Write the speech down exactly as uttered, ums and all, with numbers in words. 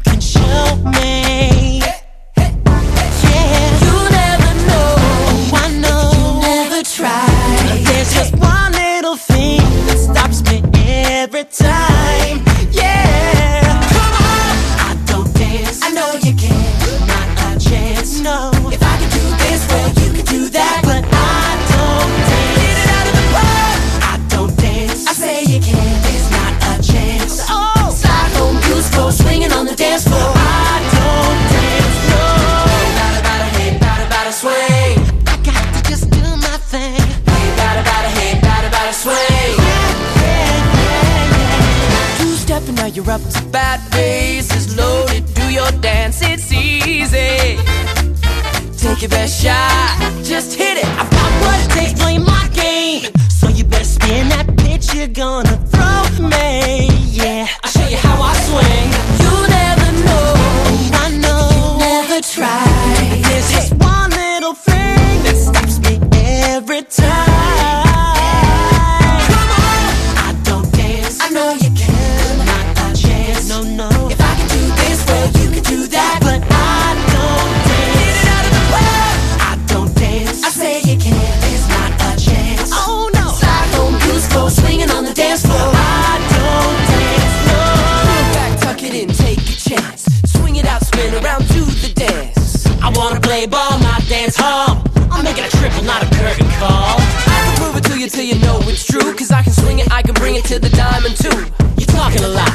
can show me. Yeah, you never know. Oh, I know. You never try. There's just one little thing that stops me every time. Yeah, come on. I don't dance. I know you can. Not a chance. No. If I can do this, well, you can do that. But I don't dance. Get it out of the park. I don't dance. I say you can. There's not a chance. Oh, slide home, beautiful, swinging on the dance floor. I don't dance. No. Hey, bada bada, hey, bada bada, swing. I got to just do my thing. Hey, bada bada, hey, bada bada, swing. Yeah, yeah, yeah, yeah. Two step and now you're up to bat. Bass is loaded. Do your dance, it's easy. Take your best shot, just hit it. I've got what it takes, play my game. So you better spin that pitch you're gonna throw me. Yeah, I'll show you how I swing. You never know. Oh, I know. You never try. There's just one little thing that stops me every time. Come on. I don't dance. I know you can. Not a chance. No, no. If I can do this, well, you can do that. But I don't dance. Get it out of the park. I don't dance. I say you can. There's not a chance. Oh no. Slide home, beautiful, swinging on the dance floor. I don't dance. No. Pull back, tuck it in, take a chance. Swing it out, spin around, do the dance. I wanna play ball, not dance hall. I'm making a triple, not a curtain call. I can prove it to you till you know it's true. Cause I can swing it, I can bring it to the diamond too. You're talking a lot.